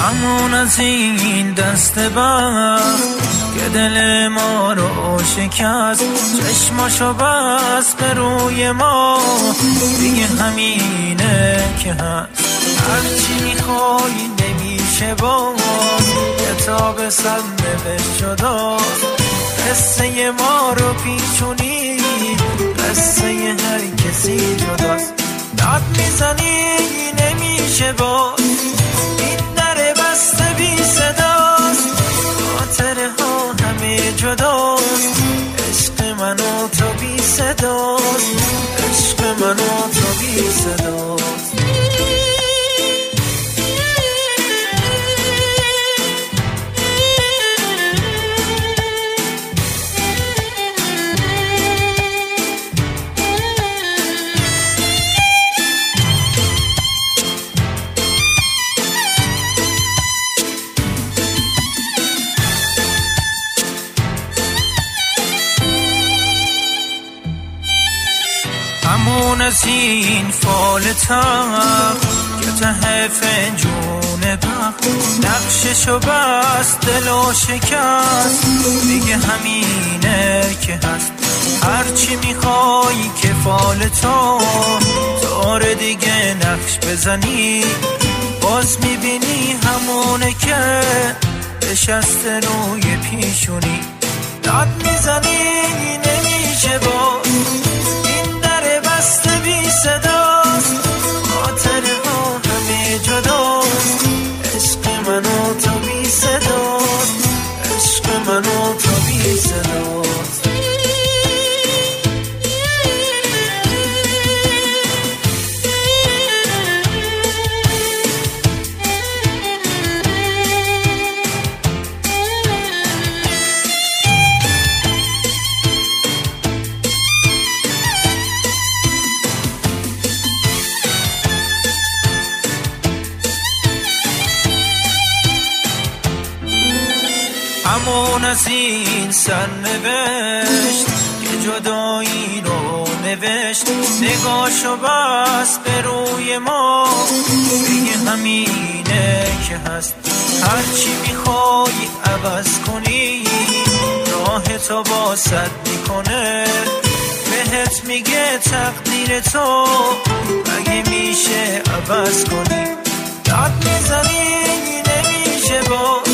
همون از این دست بخت که دل ما رو شکست، چشماشو بس به روی ما، دیگه همینه که هست. هرچی میخوای نمیشه باز، کتاب سر نوشت شداست. قصه ما رو پیچونی، قصه هر کسی جداست. داد میزنی نمیشه باز، این در بسته بی صداست. خاطره ها همه جداست، عشق من و تو بی صداست، عشق من و تو بی صداست. همون از این فالتم که ته فنجون بخت، نقششو بست دلو شکست، دیگه همینه که هست. هرچی میخوایی که فالتو داره دیگه نقش بزنی، باز میبینی همونه که نشسته روی پیشونی. داد میزنی نمیشه باز، بسته بی صداست. خاطره ها همه جداست، عشق من و تو بی صداست، عشق من و تو بی صداست. همون از این سرنوشت که جدایی رو نوشت، نگاهشو بس به روی ما، دیگه همینه که هست. هرچی میخوای عوض کنی، راه تو باسد میکنه، بهت میگه تقدیر تو اگه میشه عوض کنی. داد میزنی نمیشه با